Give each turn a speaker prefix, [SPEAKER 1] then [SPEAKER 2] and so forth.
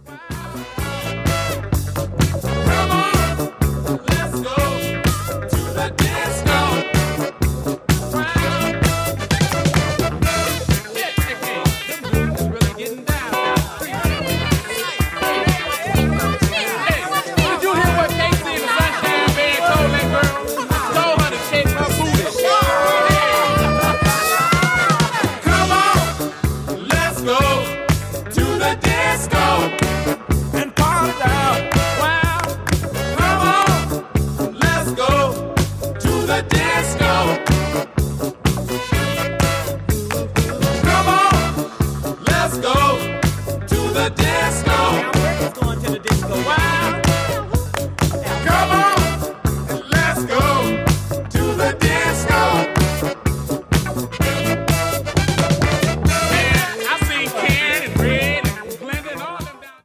[SPEAKER 1] Let's go to the disco. Now, where is going to the disco? Wow.